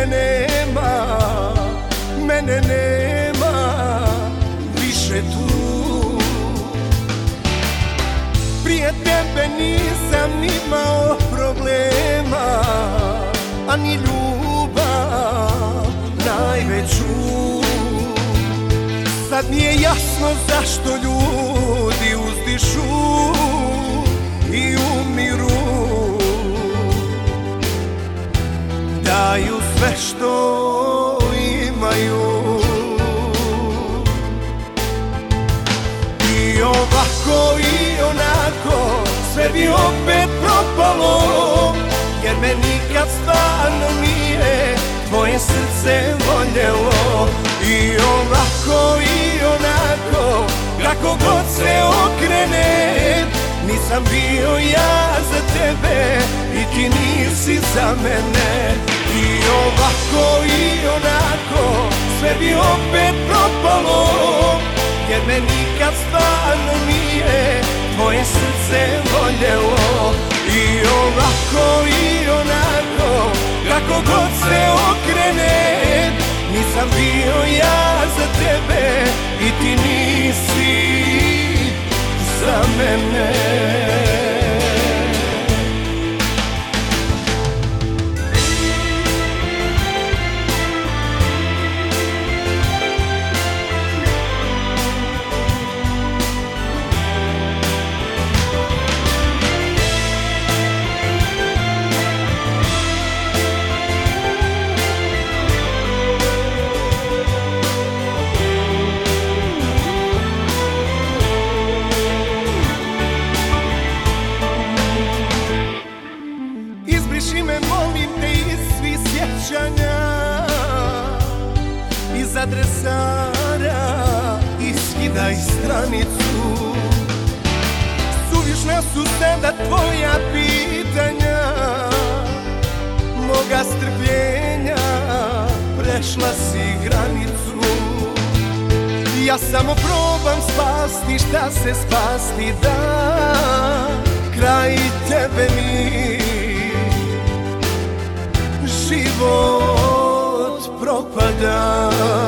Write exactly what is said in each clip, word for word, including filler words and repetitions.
tebe nema, mene nema više tu. Prije tebe nisam imao problema, a ni ljubav najveću. Sad mi je jasno zašto ljudi uzdišu i umiru, daju sve što imaju. I ovako i onako sve bi opet propalo, jer me nikad stvarno nije tvoje srce voljelo. I ovako i onako kako god se okrenem, nisam bio ja za tebe i ti nisi za mene. I ovako i onako sve bi opet propalo, jer me nikad stvarno nije tvoje srce voljelo. I ovako i onako kako god se okrenem, nisam bio ja za tebe i ti nisi za mene. Izbriši me, molim te, iz svih sjećanja, iz adresara, iskidaj stranicu. Suvišna su sada tvoja pitanja, moga strpljenja prešla si granicu. Ja samo probam spasti šta se spasti da, kraj tebe mi život propada.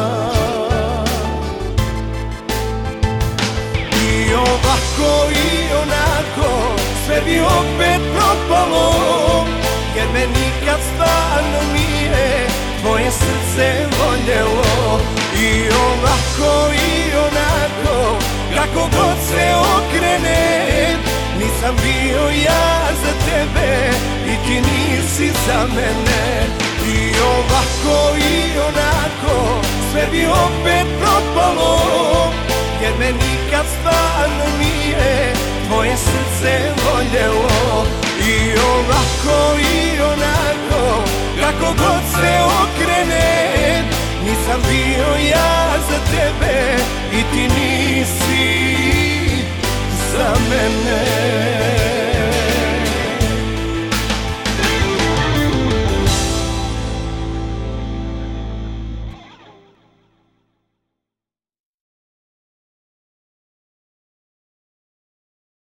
I ovako i onako sve bi opet propalo, jer me nikad stvarno nije tvoje srce voljelo. I ovako i onako kako god se okrenem, nisam bio ja za tebe i ti nisi za mene. I ovako i onako sve bi opet propalo, jer me nikad stvarno nije tvoje srce voljelo. I ovako i onako kako god se okrenem, nisam bio ja za tebe i ti nisi za mene.